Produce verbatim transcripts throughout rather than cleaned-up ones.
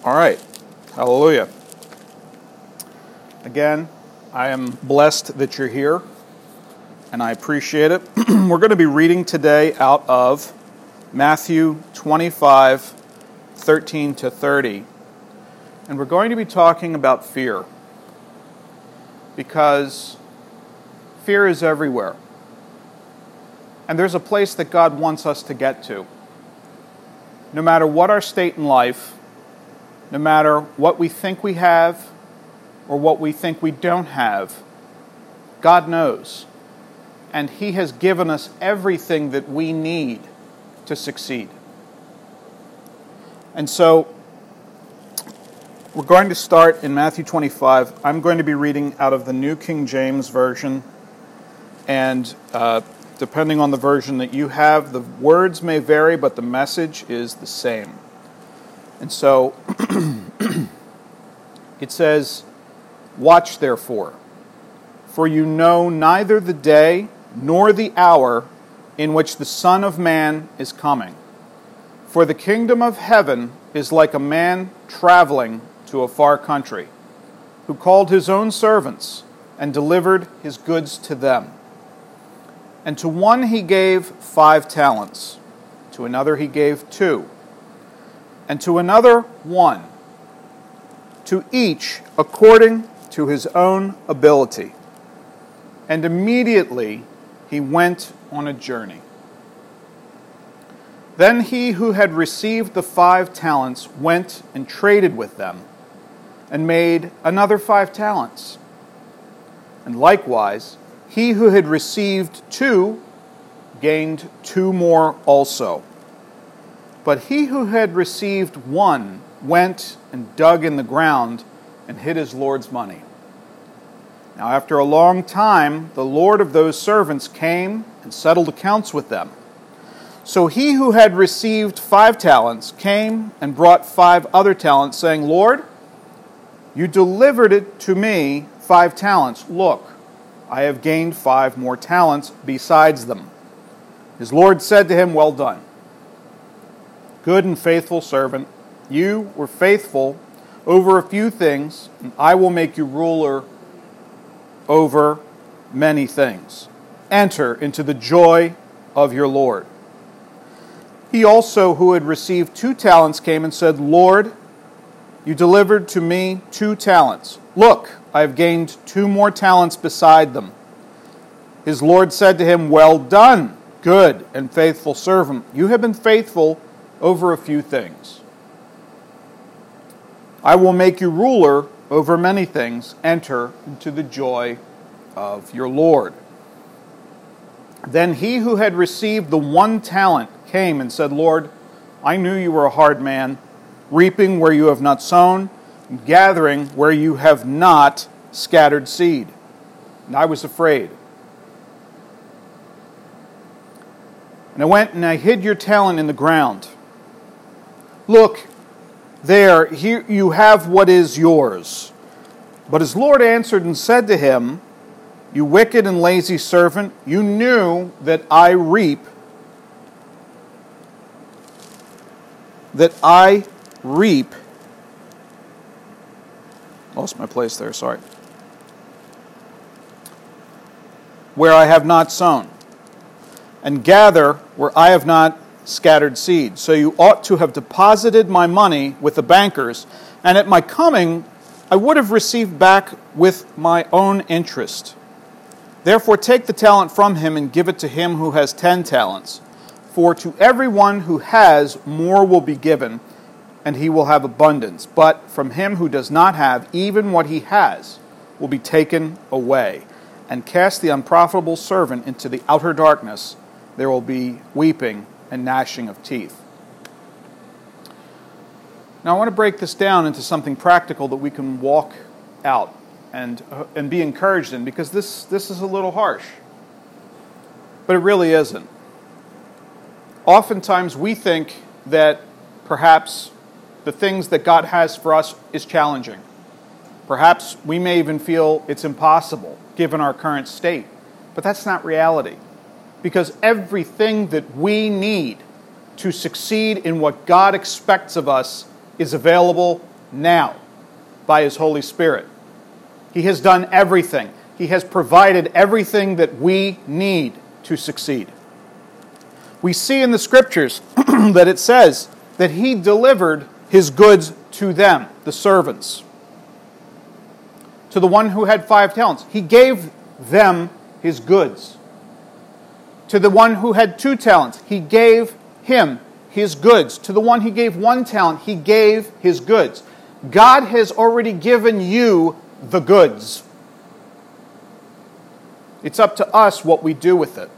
All right. Hallelujah. Again, I am blessed that you're here, and I appreciate it. We're going to be reading today out of Matthew twenty-five, thirteen to thirty. And we're going to be talking about fear, because fear is everywhere. And there's a place that God wants us to get to. No matter what our state in life, no matter what we think we have or what we think we don't have, God knows. And He has given us everything that we need to succeed. And so, we're going to start in Matthew twenty-five. I'm going to be reading out of the New King James Version. And uh, depending on the version that you have, the words may vary, but the message is the same. And so, it says, "Watch therefore, for you know neither the day nor the hour in which the Son of Man is coming. For the kingdom of heaven is like a man traveling to a far country, who called his own servants and delivered his goods to them. And to one he gave five talents, to another he gave two, and to another one, to each according to his own ability. And immediately he went on a journey. Then he who had received the five talents went and traded with them, and made another five talents. And likewise, he who had received two gained two more also. But he who had received one went and dug in the ground and hid his Lord's money. Now after a long time, the Lord of those servants came and settled accounts with them. So he who had received five talents came and brought five other talents, saying, Lord, you delivered it to me five talents. Look, I have gained five more talents besides them. His Lord said to him, Well done, good and faithful servant. You were faithful over a few things, and I will make you ruler over many things. Enter into the joy of your Lord. He also, who had received two talents, came and said, Lord, you delivered to me two talents. Look, I have gained two more talents beside them. His Lord said to him, Well done, good and faithful servant. You have been faithful over a few things. I will make you ruler over many things. Enter into the joy of your Lord. Then he who had received the one talent came and said, Lord, I knew you were a hard man, reaping where you have not sown, and gathering where you have not scattered seed. And I was afraid. And I went and I hid your talent in the ground. Look, there, here you have what is yours. But his Lord answered and said to him, You wicked and lazy servant, you knew that I reap, that I reap, lost my place there, sorry, where I have not sown, and gather where I have not scattered seed. So you ought to have deposited my money with the bankers, and at my coming I would have received back with my own interest. Therefore take the talent from him and give it to him who has ten talents. For to everyone who has, more will be given, and he will have abundance. But from him who does not have, even what he has will be taken away. And cast the unprofitable servant into the outer darkness. There will be weeping and gnashing of teeth. Now I want to break this down into something practical that we can walk out and uh, and be encouraged in, because this, this is a little harsh. But it really isn't. Oftentimes we think that perhaps the things that God has for us is challenging. Perhaps we may even feel it's impossible given our current state. But that's not reality. Because everything that we need to succeed in what God expects of us is available now by His Holy Spirit. He has done everything. He has provided everything that we need to succeed. We see in the Scriptures that it says that He delivered His goods to them, the servants. To the one who had five talents, He gave them His goods. To the one who had two talents, He gave him his goods. To the one He gave one talent, He gave his goods. God has already given you the goods. It's up to us what we do with it.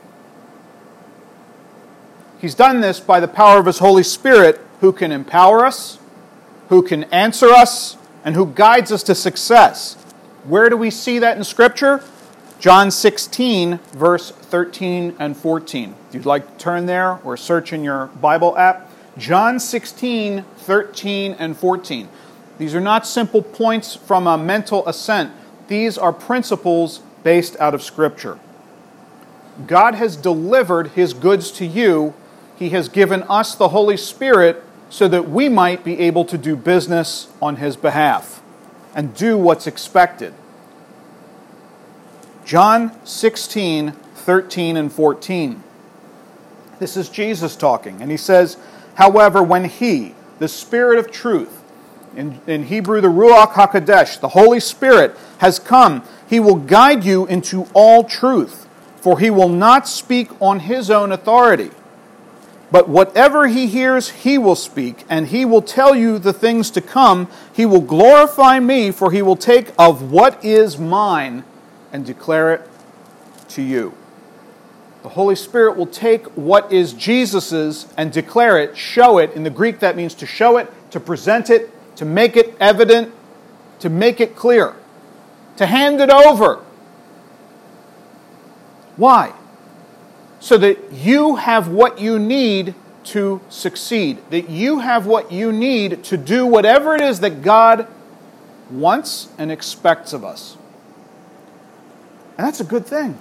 He's done this by the power of His Holy Spirit, who can empower us, who can answer us, and who guides us to success. Where do we see that in Scripture? John sixteen, verse thirteen and fourteen. If you'd like to turn there or search in your Bible app. John sixteen, thirteen and fourteen. These are not simple points from a mental assent. These are principles based out of Scripture. God has delivered His goods to you. He has given us the Holy Spirit so that we might be able to do business on His behalf and do what's expected. John sixteen, thirteen and fourteen. This is Jesus talking, and He says, however, when He, the Spirit of truth, in, in Hebrew the Ruach HaKodesh, the Holy Spirit, has come, He will guide you into all truth, for He will not speak on His own authority. But whatever He hears, He will speak, and He will tell you the things to come. He will glorify Me, for He will take of what is mine and declare it to you. The Holy Spirit will take what is Jesus's and declare it, show it. In the Greek, that means to show it, to present it, to make it evident, to make it clear, to hand it over. Why? So that you have what you need to succeed, that you have what you need to do whatever it is that God wants and expects of us. And that's a good thing.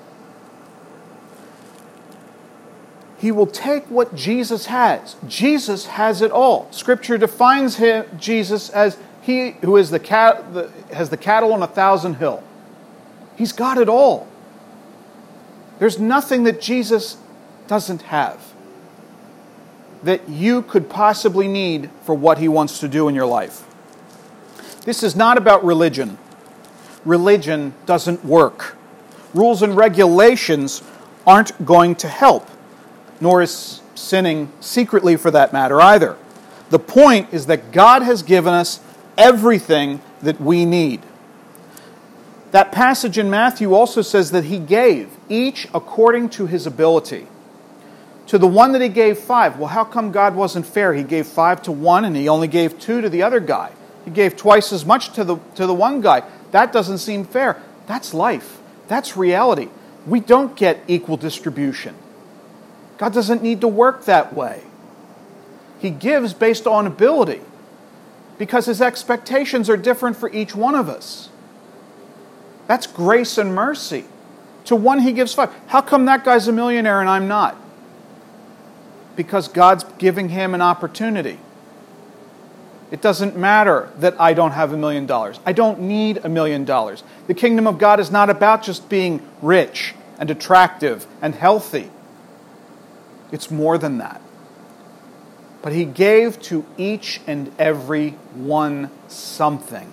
He will take what Jesus has. Jesus has it all. Scripture defines him, Jesus as he who is the cat, the, has the cattle on a thousand hill. He's got it all. There's nothing that Jesus doesn't have that you could possibly need for what He wants to do in your life. This is not about religion. Religion doesn't work. Rules and regulations aren't going to help, nor is sinning secretly for that matter either. The point is that God has given us everything that we need. That passage in Matthew also says that He gave, each according to his ability. To the one that He gave five, well, how come God wasn't fair? He gave five to one and He only gave two to the other guy. He gave twice as much to the, to the one guy. That doesn't seem fair. That's life. That's reality. We don't get equal distribution. God doesn't need to work that way. He gives based on ability because His expectations are different for each one of us. That's grace and mercy. To one He gives five. How come that guy's a millionaire and I'm not? Because God's giving him an opportunity. It doesn't matter that I don't have a million dollars. I don't need a million dollars. The kingdom of God is not about just being rich and attractive and healthy. It's more than that. But He gave to each and every one something.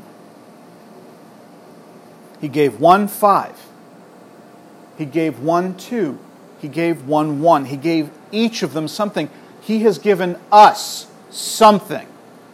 He gave one five. He gave one two. He gave one one. He gave each of them something. He has given us something.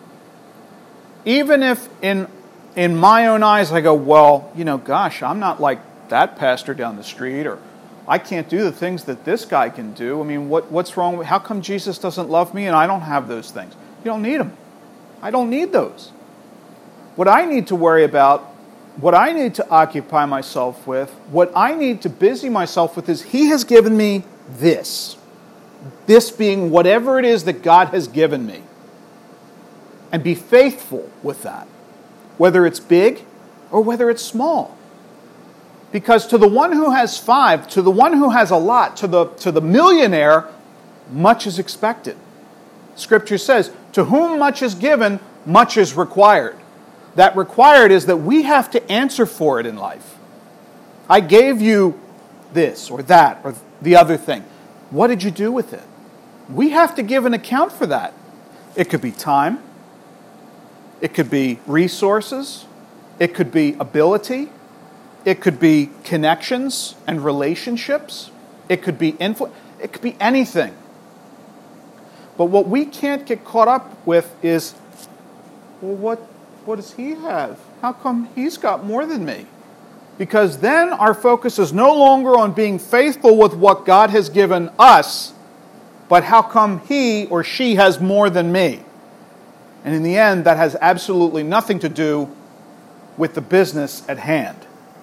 Even if in in my own eyes I go, well, you know, gosh, I'm not like that pastor down the street, or I can't do the things that this guy can do. I mean, what what's wrong with, how come Jesus doesn't love me and I don't have those things? You don't need them. I don't need those. What I need to worry about, what I need to occupy myself with, what I need to busy myself with is He has given me this. This being whatever it is that God has given me. And be faithful with that, whether it's big or whether it's small. Because to the one who has five, to the one who has a lot, to the, to the millionaire, much is expected. Scripture says, to whom much is given, much is required. That required is that we have to answer for it in life. I gave you this or that or the other thing. What did you do with it? We have to give an account for that. It could be time. It could be resources. It could be ability. It could be connections and relationships. It could be influence. It could be anything. But what we can't get caught up with is, well, what, what does he have? How come he's got more than me? Because then our focus is no longer on being faithful with what God has given us, but how come he or she has more than me? And in the end, that has absolutely nothing to do with the business at hand.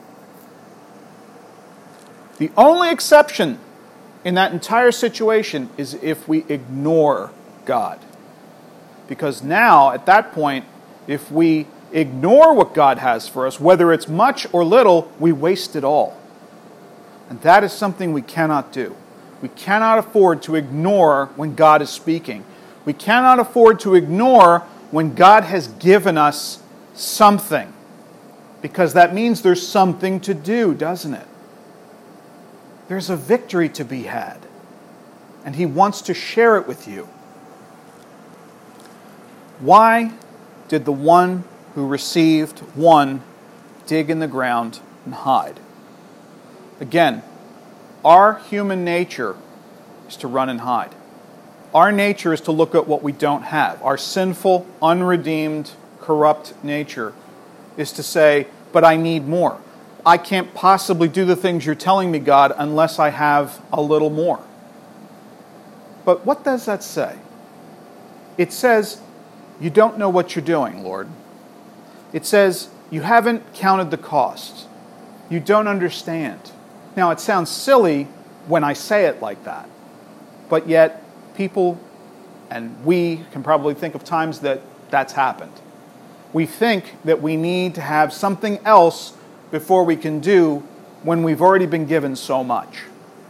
The only exception in that entire situation is if we ignore God. Because now, at that point, if we ignore what God has for us, whether it's much or little, we waste it all. And that is something we cannot do. We cannot afford to ignore when God is speaking. We cannot afford to ignore when God has given us something. Because that means there's something to do, doesn't it? There's a victory to be had. And He wants to share it with you. Why did the one who received one dig in the ground and hide? Again, our human nature is to run and hide. Our nature is to look at what we don't have. Our sinful, unredeemed, corrupt nature is to say, but I need more. I can't possibly do the things you're telling me, God, unless I have a little more. But what does that say? It says, you don't know what you're doing, Lord. It says, you haven't counted the cost. You don't understand. Now, it sounds silly when I say it like that. But yet, people and we can probably think of times that that's happened. We think that we need to have something else before we can do when we've already been given so much.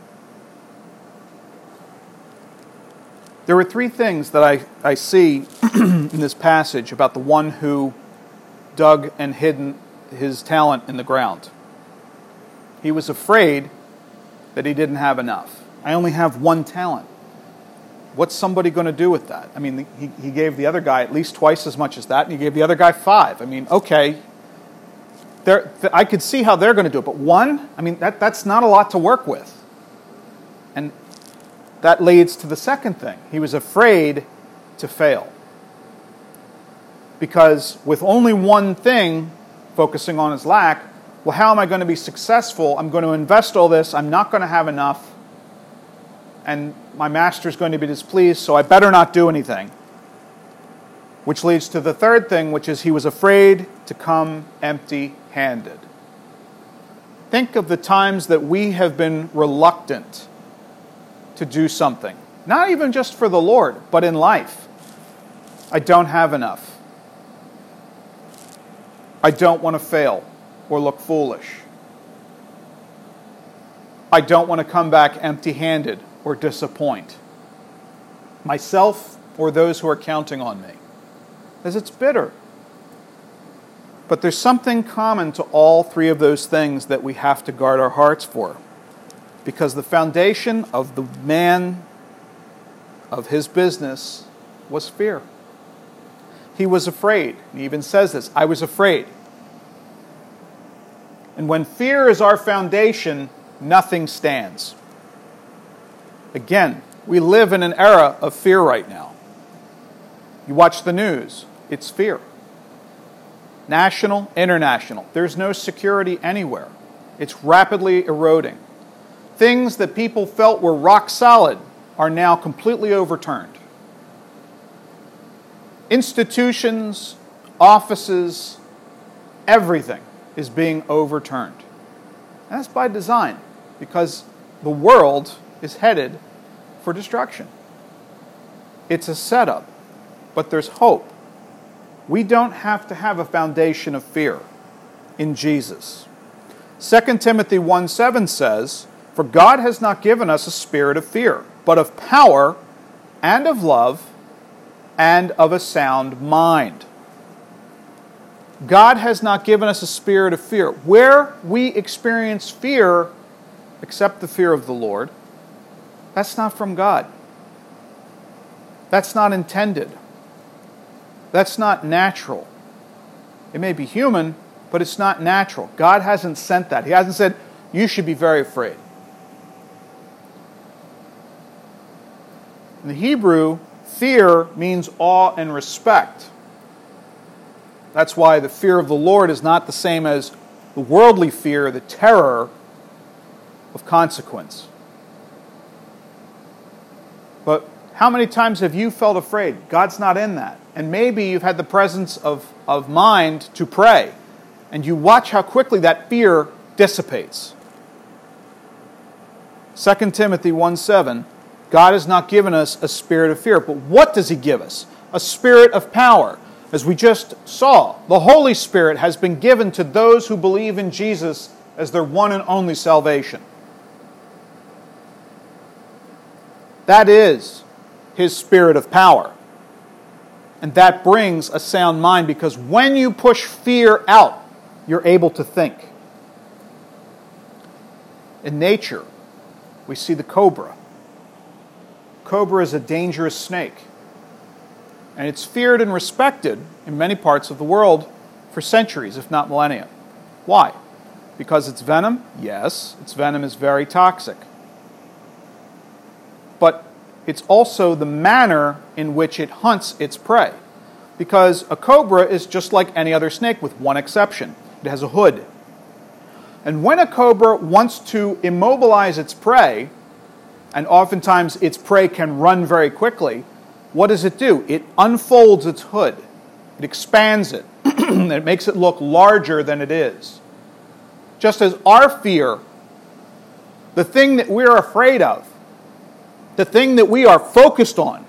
There are three things that I, I see in this passage about the one who dug and hid his talent in the ground. He was afraid that he didn't have enough. I only have one talent. What's somebody going to do with that? I mean, he, he gave the other guy at least twice as much as that, and he gave the other guy five. I mean, okay, there, I could see how they're going to do it, but one, I mean, that, that's not a lot to work with. And that leads to the second thing. He was afraid to fail. Because with only one thing, focusing on his lack, well, how am I going to be successful? I'm going to invest all this. I'm not going to have enough. And my master's going to be displeased, so I better not do anything. Which leads to the third thing, which is he was afraid to come empty-handed. Think of the times that we have been reluctant to do something. Not even just for the Lord, but in life. I don't have enough. I don't want to fail or look foolish. I don't want to come back empty-handed or disappoint myself or those who are counting on me. As it's bitter. But there's something common to all three of those things that we have to guard our hearts for. Because the foundation of the man, of his business, was fear. He was afraid. He even says this, I was afraid. And when fear is our foundation, nothing stands. Again, we live in an era of fear right now. You watch the news, it's fear. National, international. There's no security anywhere. It's rapidly eroding. Things that people felt were rock solid are now completely overturned. Institutions, offices, everything is being overturned. And that's by design, because the world is headed for destruction. It's a setup, but there's hope. We don't have to have a foundation of fear in Jesus. Second Timothy one seven says, for God has not given us a spirit of fear, but of power and of love and of a sound mind. God has not given us a spirit of fear. Where we experience fear, except the fear of the Lord, that's not from God. That's not intended. That's not natural. It may be human, but it's not natural. God hasn't sent that. He hasn't said, you should be very afraid. In the Hebrew, fear means awe and respect. That's why the fear of the Lord is not the same as the worldly fear, the terror of consequence. But how many times have you felt afraid? God's not in that. And maybe you've had the presence of, of mind to pray, and you watch how quickly that fear dissipates. Second Timothy one seven, God has not given us a spirit of fear. But what does He give us? A spirit of power. As we just saw, the Holy Spirit has been given to those who believe in Jesus as their one and only salvation. That is His spirit of power. And that brings a sound mind, because when you push fear out, you're able to think. In nature, we see the cobra. Cobra is a dangerous snake. And it's feared and respected in many parts of the world for centuries, if not millennia. Why? Because its venom? Yes, its venom is very toxic. But it's also the manner in which it hunts its prey. Because a cobra is just like any other snake, with one exception. It has a hood. And when a cobra wants to immobilize its prey, and oftentimes its prey can run very quickly, what does it do? It unfolds its hood. It expands it. And it makes it look larger than it is. Just as our fear, the thing that we're afraid of, the thing that we are focused on,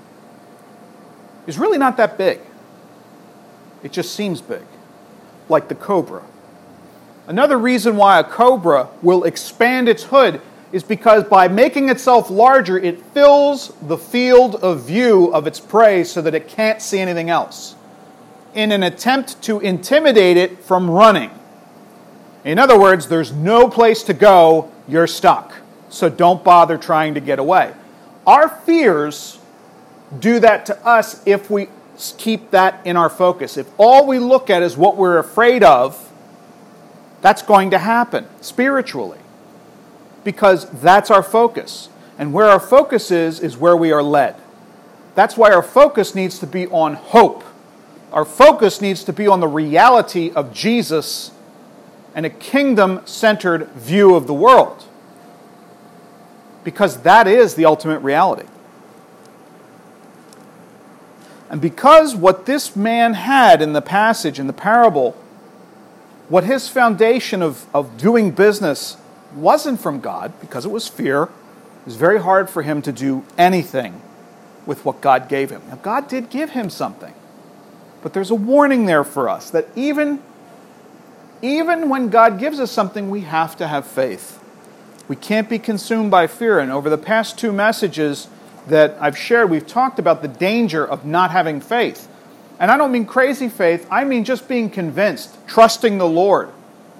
is really not that big. It just seems big, like the cobra. Another reason why a cobra will expand its hood is because by making itself larger, it fills the field of view of its prey so that it can't see anything else, in an attempt to intimidate it from running. In other words, there's no place to go, you're stuck. So don't bother trying to get away. Our fears do that to us if we keep that in our focus. If all we look at is what we're afraid of, that's going to happen spiritually. Because that's our focus. And where our focus is, is where we are led. That's why our focus needs to be on hope. Our focus needs to be on the reality of Jesus and a kingdom-centered view of the world. Because that is the ultimate reality. And because what this man had in the passage, in the parable, what his foundation of, of doing business wasn't from God, because it was fear, it was very hard for him to do anything with what God gave him. Now, God did give him something. But there's a warning there for us that even, even when God gives us something, we have to have faith. We can't be consumed by fear. And over the past two messages that I've shared, we've talked about the danger of not having faith. And I don't mean crazy faith, I mean just being convinced, trusting the Lord.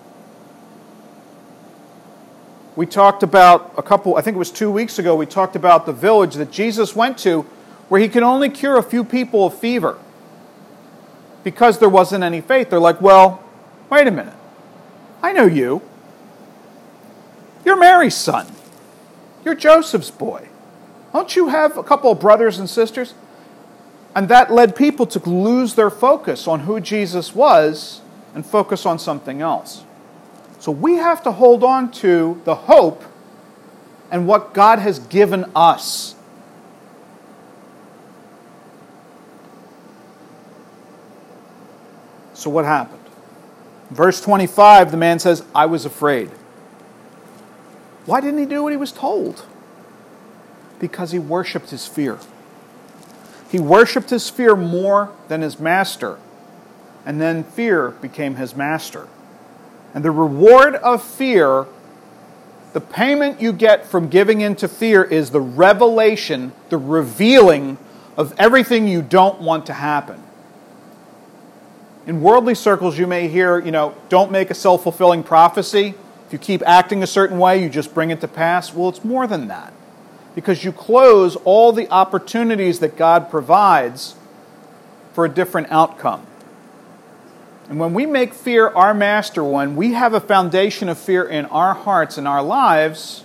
We talked about a couple, I think it was two weeks ago, we talked about the village that Jesus went to where He could only cure a few people of fever because there wasn't any faith. They're like, well, wait a minute. I know you. You're Mary's son. You're Joseph's boy. Don't you have a couple of brothers and sisters? And that led people to lose their focus on who Jesus was and focus on something else. So we have to hold on to the hope and what God has given us. So what happened? Verse twenty-five, the man says, I was afraid. Why didn't he do what he was told? Because he worshipped his fear. He worshipped his fear more than his master. And then fear became his master. And the reward of fear, the payment you get from giving in to fear, is the revelation, the revealing of everything you don't want to happen. In worldly circles, you may hear, you know, don't make a self-fulfilling prophecy. If you keep acting a certain way, you just bring it to pass. Well, it's more than that. Because you close all the opportunities that God provides for a different outcome. And when we make fear our master, when we have a foundation of fear in our hearts and our lives,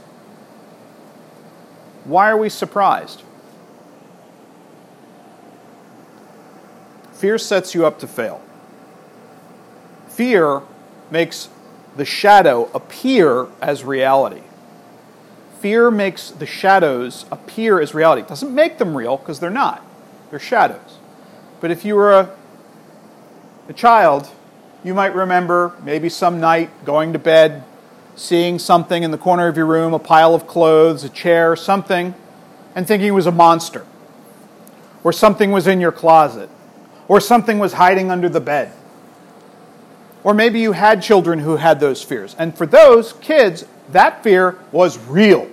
why are we surprised? Fear sets you up to fail. Fear makes the shadow appear as reality. Fear makes the shadows appear as reality. It doesn't make them real, because they're not. They're shadows. But if you were a, a child, you might remember maybe some night going to bed, seeing something in the corner of your room, a pile of clothes, a chair, something, and thinking it was a monster. Or something was in your closet. Or something was hiding under the bed. Or maybe you had children who had those fears. And for those kids, that fear was real.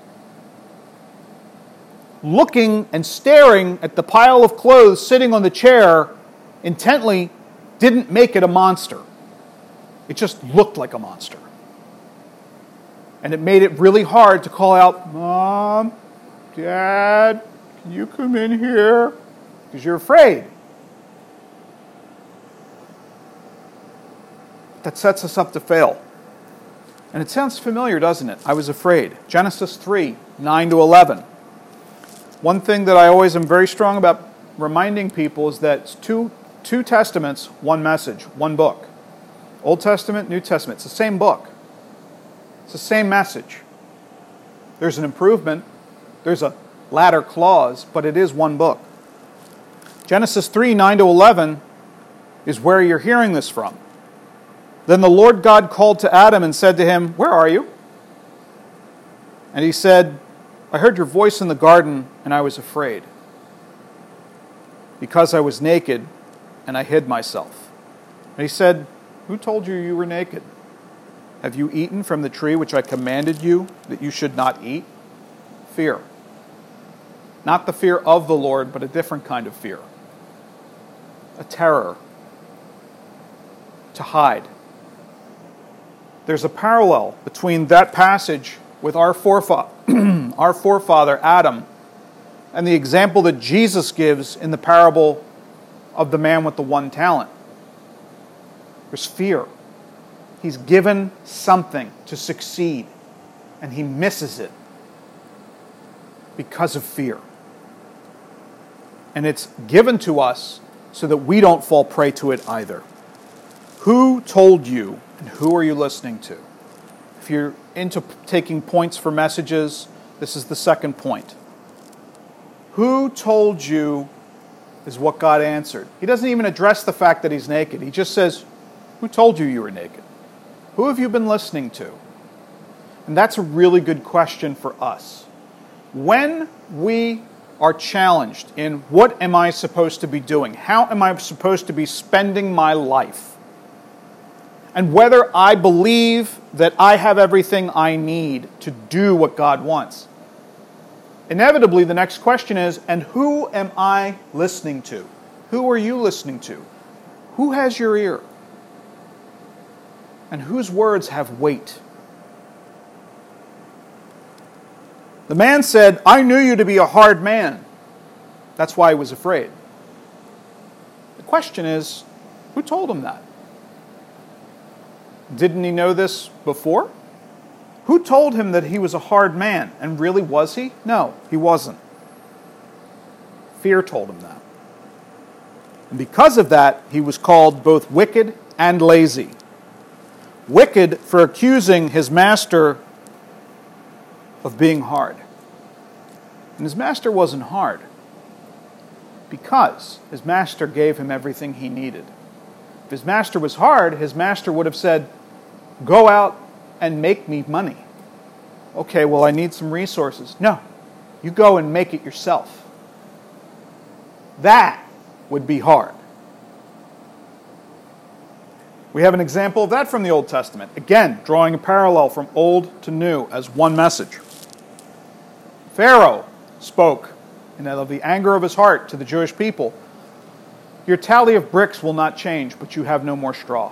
Looking and staring at the pile of clothes sitting on the chair intently didn't make it a monster. It just looked like a monster. And it made it really hard to call out, Mom, Dad, can you come in here? Because you're afraid. That sets us up to fail. And it sounds familiar, doesn't it? I was afraid. Genesis three, nine to eleven. One thing that I always am very strong about reminding people is that it's two, two testaments, one message, one book. Old Testament, New Testament. It's the same book. It's the same message. There's an improvement. There's a latter clause, but it is one book. Genesis three, nine to eleven is where you're hearing this from. Then the Lord God called to Adam and said to him, "Where are you?" And he said, "I heard your voice in the garden, and I was afraid, because I was naked, and I hid myself." And he said, "Who told you you were naked? Have you eaten from the tree which I commanded you that you should not eat?" Fear. Not the fear of the Lord, but a different kind of fear. A terror. To hide. There's a parallel between that passage with our forefather, our forefather Adam, and the example that Jesus gives in the parable of the man with the one talent. There's fear. He's given something to succeed, and he misses it because of fear. And it's given to us so that we don't fall prey to it either. Who told you, and who are you listening to? If you're into taking points for messages, this is the second point. Who told you is what God answered. He doesn't even address the fact that he's naked. He just says, who told you you were naked? Who have you been listening to? And that's a really good question for us. When we are challenged in what am I supposed to be doing? How am I supposed to be spending my life? And whether I believe that I have everything I need to do what God wants. Inevitably, the next question is, and who am I listening to? Who are you listening to? Who has your ear? And whose words have weight? The man said, "I knew you to be a hard man." That's why he was afraid. The question is, who told him that? Didn't he know this before? Who told him that he was a hard man? And really, was he? No, he wasn't. Fear told him that. And because of that, he was called both wicked and lazy. Wicked for accusing his master of being hard. And his master wasn't hard because his master gave him everything he needed. If his master was hard, his master would have said, "Go out and make me money." Okay, well, I need some resources. No, you go and make it yourself. That would be hard. We have an example of that from the Old Testament. Again, drawing a parallel from old to new as one message. Pharaoh spoke, and out of the anger of his heart to the Jewish people, Your tally of bricks will not change, but you have no more straw.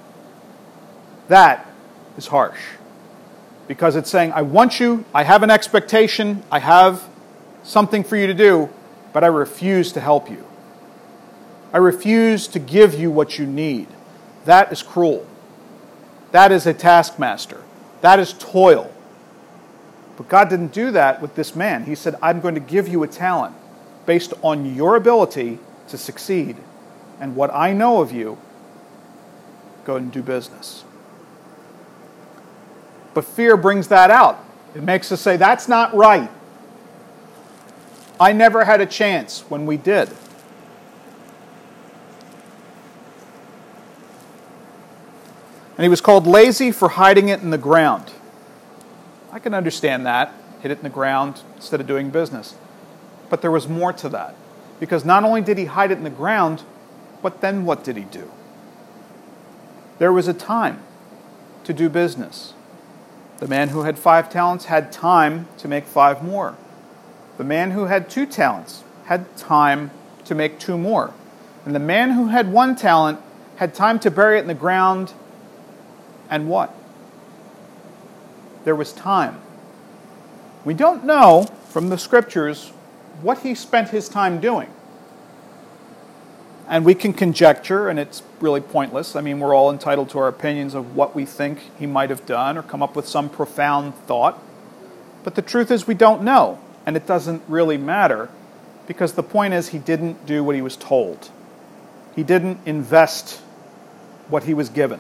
That is harsh. Because it's saying, I want you, I have an expectation, I have something for you to do, but I refuse to help you. I refuse to give you what you need. That is cruel. That is a taskmaster. That is toil. But God didn't do that with this man. He said, I'm going to give you a talent based on your ability to succeed. And what I know of you, go and do business. But fear brings that out. It makes us say, that's not right. I never had a chance when we did. And he was called lazy for hiding it in the ground. I can understand that. Hid it in the ground instead of doing business. But there was more to that. Because not only did he hide it in the ground, but then what did he do? There was a time to do business. The man who had five talents had time to make five more. The man who had two talents had time to make two more. And the man who had one talent had time to bury it in the ground. And what? There was time. We don't know from the scriptures what he spent his time doing. And we can conjecture, and it's really pointless. I mean, we're all entitled to our opinions of what we think he might have done or come up with some profound thought. But the truth is we don't know, and it doesn't really matter because the point is he didn't do what he was told. He didn't invest what he was given.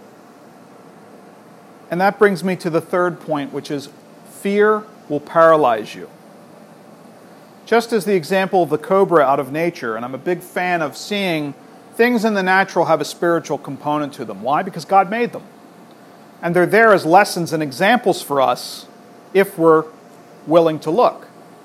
And that brings me to the third point, which is fear will paralyze you. Just as the example of the cobra out of nature, and I'm a big fan of seeing things in the natural have a spiritual component to them. Why? Because God made them. And they're there as lessons and examples for us if we're willing to look.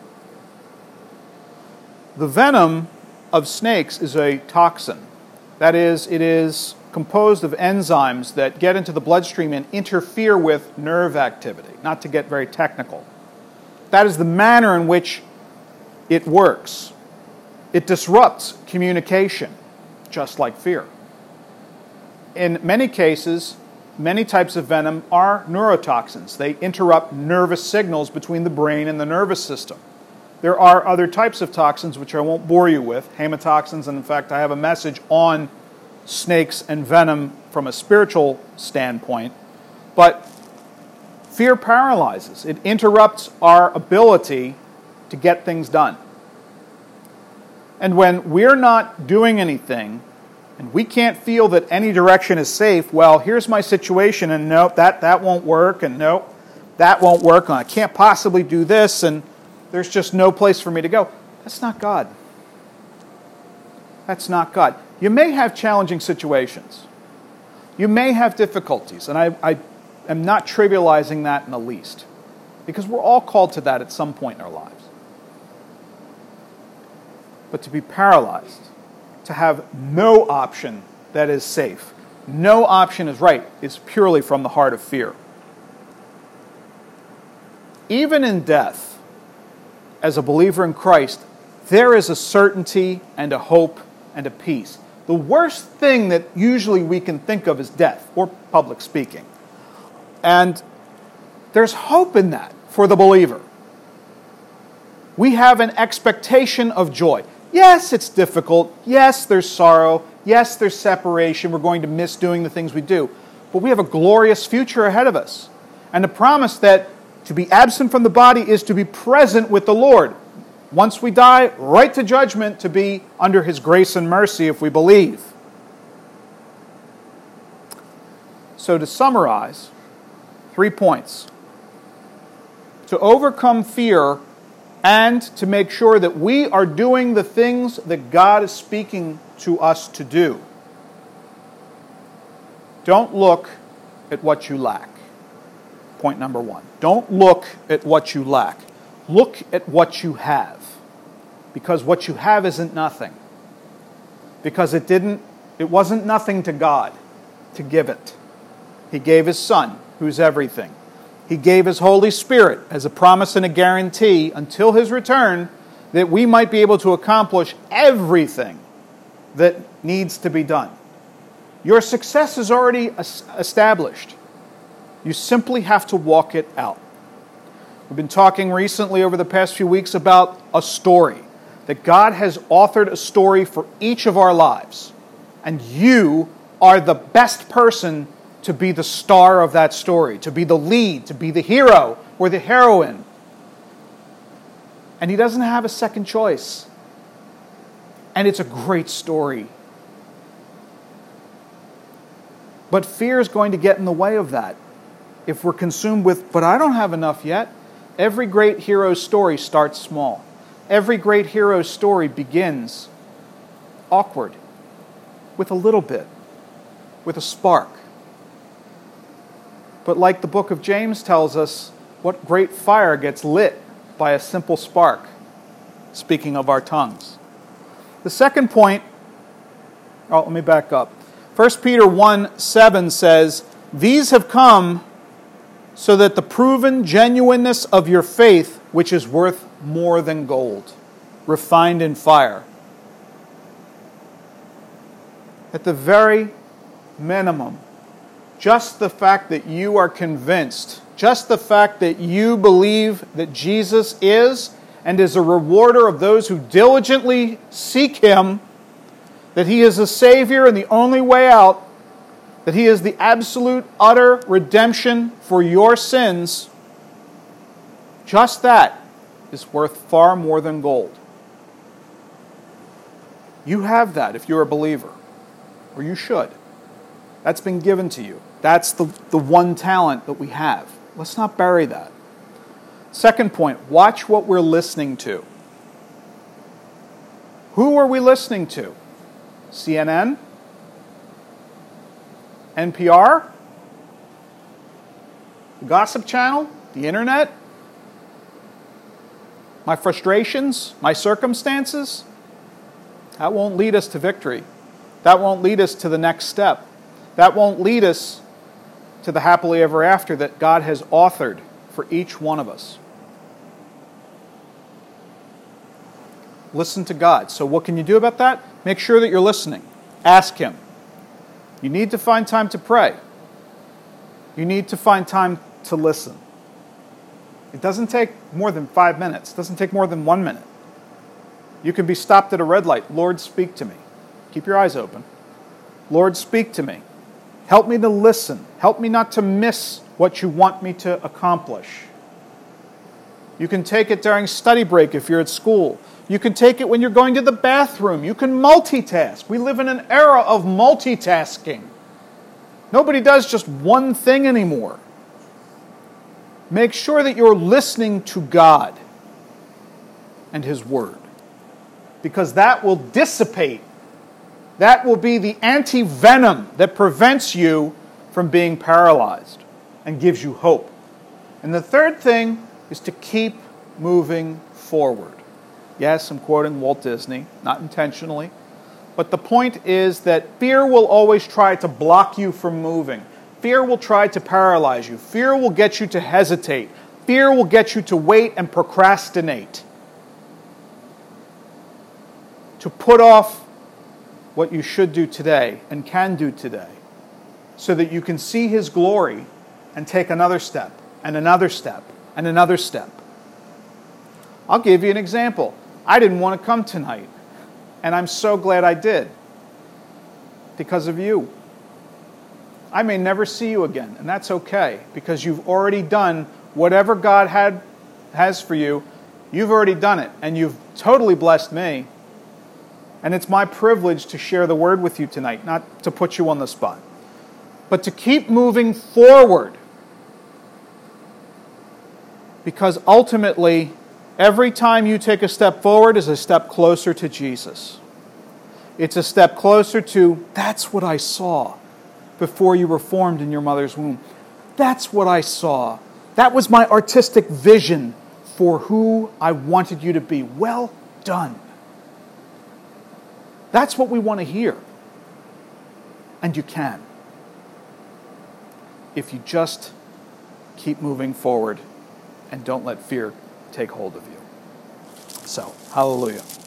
The venom of snakes is a toxin. That is, it is composed of enzymes that get into the bloodstream and interfere with nerve activity, not to get very technical. That is the manner in which it works. It disrupts communication, just like fear. In many cases, many types of venom are neurotoxins. They interrupt nervous signals between the brain and the nervous system. There are other types of toxins which I won't bore you with, hemotoxins, and in fact I have a message on snakes and venom from a spiritual standpoint. But fear paralyzes. It interrupts our ability to get things done. And when we're not doing anything, and we can't feel that any direction is safe, well, here's my situation, and nope, that, that won't work, and nope, that won't work, and I can't possibly do this, and there's just no place for me to go. That's not God. That's not God. You may have challenging situations. You may have difficulties, and I, I am not trivializing that in the least, because we're all called to that at some point in our lives. But to be paralyzed, to have no option that is safe, no option is right, is purely from the heart of fear. Even in death, as a believer in Christ, there is a certainty and a hope and a peace. The worst thing that usually we can think of is death, or public speaking. And there's hope in that for the believer. We have an expectation of joy. Yes, it's difficult. Yes, there's sorrow. Yes, there's separation. We're going to miss doing the things we do. But we have a glorious future ahead of us. And the promise that to be absent from the body is to be present with the Lord. Once we die, right to judgment, to be under His grace and mercy if we believe. So to summarize, three points. To overcome fear and to make sure that we are doing the things that God is speaking to us to do. Don't look at what you lack. Point number one. Don't look at what you lack. Look at what you have. Because what you have isn't nothing. Because it didn't, it wasn't nothing to God to give it. He gave His Son, who's everything. He gave His Holy Spirit as a promise and a guarantee until His return that we might be able to accomplish everything that needs to be done. Your success is already established. You simply have to walk it out. We've been talking recently over the past few weeks about a story. That God has authored a story for each of our lives. And you are the best person to be the star of that story, to be the lead, to be the hero or the heroine. And he doesn't have a second choice. And it's a great story. But fear is going to get in the way of that. If we're consumed with, but I don't have enough yet. Every great hero's story starts small. Every great hero's story begins awkward, with a little bit, with a spark. But like the book of James tells us, what great fire gets lit by a simple spark, speaking of our tongues. The second point, oh, let me back up. First Peter one seven says, "These have come so that the proven genuineness of your faith, which is worth more than gold, refined in fire." At the very minimum, just the fact that you are convinced, just the fact that you believe that Jesus is and is a rewarder of those who diligently seek Him, that He is a Savior and the only way out, that He is the absolute, utter redemption for your sins, just that is worth far more than gold. You have that if you're a believer, or you should. That's been given to you. That's the, the one talent that we have. Let's not bury that. Second point, watch what we're listening to. Who are we listening to? C N N? N P R? The Gossip Channel? The Internet? My frustrations? My circumstances? That won't lead us to victory. That won't lead us to the next step. That won't lead us to the happily ever after that God has authored for each one of us. Listen to God. So what can you do about that? Make sure that you're listening. Ask Him. You need to find time to pray. You need to find time to listen. It doesn't take more than five minutes. It doesn't take more than one minute. You can be stopped at a red light. Lord, speak to me. Keep your eyes open. Lord, speak to me. Help me to listen. Help me not to miss what you want me to accomplish. You can take it during study break if you're at school. You can take it when you're going to the bathroom. You can multitask. We live in an era of multitasking. Nobody does just one thing anymore. Make sure that you're listening to God and His Word, because that will dissipate. That will be the anti-venom that prevents you from being paralyzed and gives you hope. And the third thing is to keep moving forward. Yes, I'm quoting Walt Disney, not intentionally. But the point is that fear will always try to block you from moving. Fear will try to paralyze you. Fear will get you to hesitate. Fear will get you to wait and procrastinate. To put off what you should do today and can do today, so that you can see His glory and take another step, and another step, and another step. I'll give you an example. I didn't want to come tonight, and I'm so glad I did, because of you. I may never see you again, and that's okay, because you've already done whatever God had has for you. You've already done it, and you've totally blessed me. And it's my privilege to share the word with you tonight, not to put you on the spot, but to keep moving forward. Because ultimately, every time you take a step forward is a step closer to Jesus. It's a step closer to, that's what I saw before you were formed in your mother's womb. That's what I saw. That was my artistic vision for who I wanted you to be. Well done. That's what we want to hear. And you can. If you just keep moving forward and don't let fear take hold of you. So, hallelujah.